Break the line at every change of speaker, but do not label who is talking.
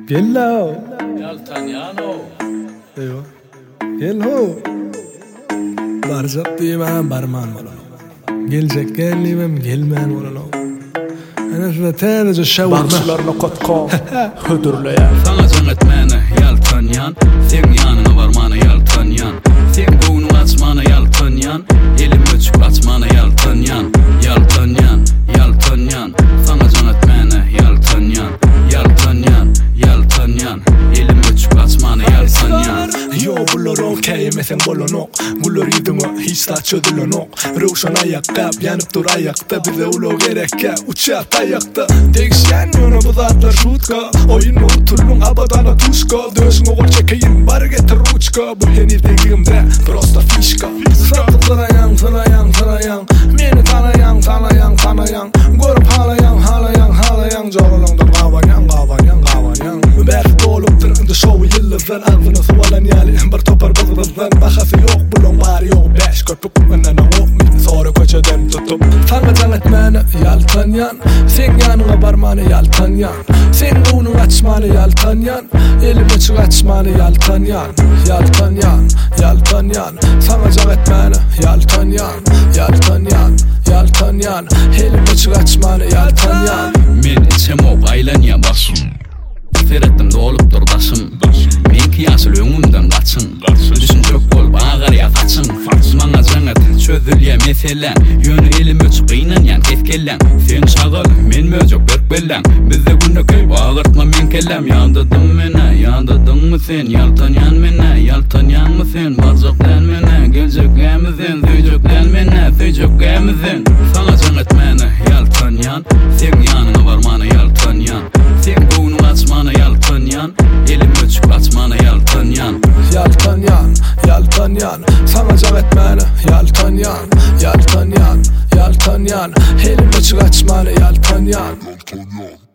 Gello.
Yaltanyano.
ايوه قال هو برزقتي مع برمان ولا قال جكان لي من قلمان ولا لو انا فتان جو الشاور
Barsularna.com Hudurlaya
Fanga zangat mana yaltanyan Thing yan navarmana yaltanyan Thing bunu atsmana yaltanyan Elim ötük atsmana yaltanyan Yaltanyan, yaltanyan Fanga zangat mana yaltanyan Yaltanyan, yaltanyan Elim ötük atsmana yaltanyan
Yo bulloron keyimesen bolonok Gullor yidimo hista çödülonok Ruşan ayakta yanıp dur ayakta Bize ulo gerekke uçak ayakta Değişen yonu bu zatlar şutka Oyunu uturlun abadana tuşka Döşün oğul çekeyim bar getir ruçka Bu henir dediğimde prosta fişka Satıl zarayan zarayan zarayan Meni tanayan tanayan tanayan Görüp halayan halayan halayan Jorolongdan gavayan gavayan gavayan Belki dolup durundu şovu yıldızdan Ağzını suvalan yali bir topar bızbızdan Bakası yok bulun bari yok beş köpük Önüne ok min sonra köçeden tutup Sana zanget meni yaltanyan Sen yanına barmanı yaltanyan Sen bunu açmanı yaltanyan Elim açık açmanı yaltanyan Yaltanyan, yaltanyan Sana zanget meni yaltanyan Yaltanyan, yaltanyan Elim açık açmanı yaltanyan
Men içem ok aylanyan basım Ferettim dolup dur dasım Men kıyasıl öngümden kaçın Düşün çok bol bağır ya kaçın Mana zangat çözülye meselen Yönü elim ötük kıynan ketkellen Sen sağıl men möcük berkbellen Bizde günü köy bağırtma men kellem Yandadım mene yandadın mı sen Yaltanyan mene yaltanyan mı sen Barzaklan mene gelecek emizin Söyleyeceklen mene söyleyecek emizin Sana zangat mene yaltanyan Sen yanına varmana yaltanyan Sen bunu açmana yaltanyan Elim ötük açmana yaltanyan
Yaltanyan, yaltanyan Sana zanget meni yaltanyan Yaltanyan, yaltanyan Elim açık açmanı yaltanyan